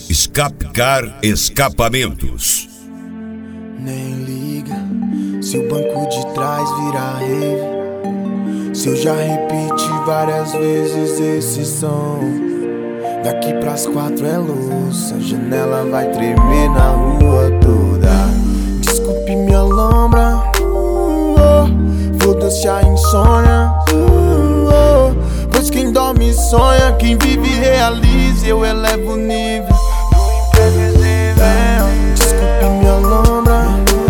Escapcar Escapamentos. Nem liga se o banco de trás virar rave, se eu já repeti várias vezes esse som. Daqui pras 4 é louça, a janela vai tremer na rua toda. Desculpe minha lombra, foda-se a insônia, pois quem dorme sonha, quem vive realiza, eu elevo o nível do imprevisível. Desculpe minha lombra,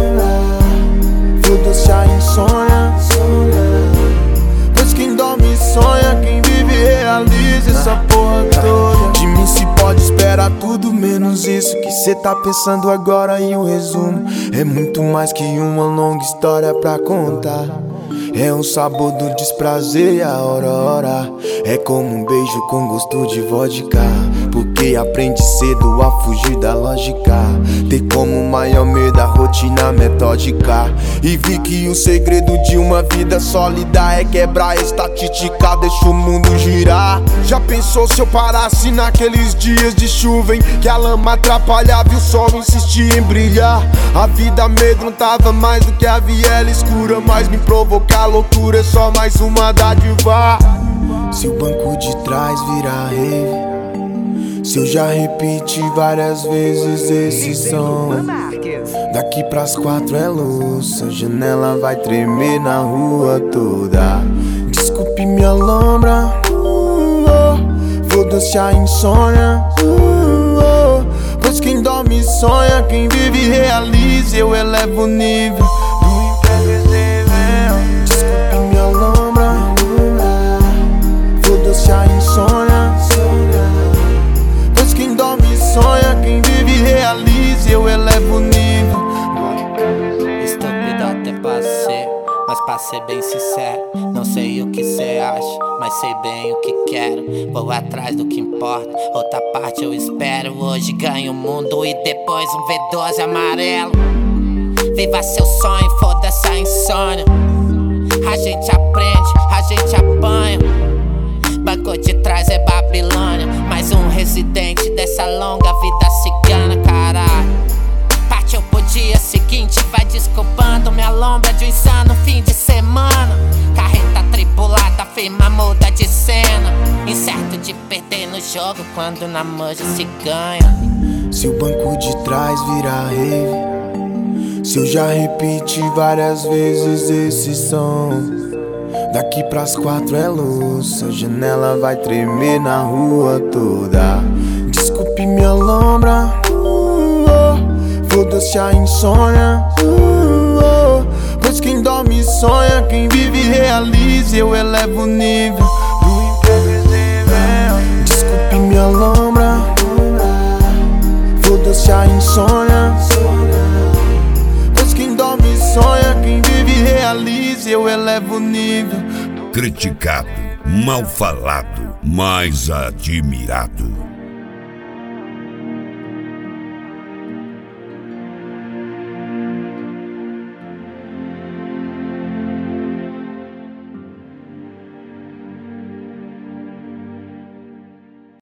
foda-se a insônia, pois quem dorme sonha, quem vive realiza essa porra toda. De mim se pode esperar tudo menos isso que cê tá pensando agora. E o resumo é muito mais que uma longa história pra contar. É o sabor do desprazer e a hora. É como um beijo com gosto de vodka, porque aprende cedo a fugir da lógica. Ter como maior medo a rotina metódica. E vi que o segredo de uma vida sólida é quebrar a estatística, deixa o mundo girar. Já pensou se eu parasse naqueles dias de chuva em que a lama atrapalhava e o sol insistia em brilhar? A vida amedrontava mais do que a viela escura, mas me provocar loucura é só mais uma dádiva. Se o banco de trás virar rave, se eu já repeti várias vezes esse som. Daqui pras 4 é louça, a janela vai tremer na rua toda. Desculpe minha lombra, foda-se a insônia, pois quem dorme sonha, quem vive realiza, eu elevo o nível do imprevisível. Desculpe minha lombra, foda-se a insônia, pois quem dorme sonha, quem vive realiza, eu elevo o nível. Estúpido até passei, mas pra ser bem sincero, não sei o que cê acha, mas sei bem o que quero. Vou atrás do que importa, outra parte eu espero. Hoje ganho o mundo e depois um V12 amarelo. Viva seu sonho, foda-se a insônia. A gente aprende, a gente apanha. Banco de trás é Babilônia, mais um residente dessa longa vida cigana, caralho. Partiu pro dia seguinte, vai desculpando minha lombra de um insano fim de semana. Carreta tripulada, firma muda de cena, incerto de perder no jogo quando na manja se ganha. Se o banco de trás virar rave, se eu já repeti várias vezes esse som. Daqui pras 4 é louça, a janela vai tremer na rua toda. Desculpe minha lombra, foda-se a insônia, pois quem dorme sonha, quem vive realiza, eu elevo o nível do imprevisível. Desculpe minha lombra, foda-se a insônia, pois quem dorme sonha, quem vive realiza, eu elevo o nível. Criticado, mal falado, mas admirado.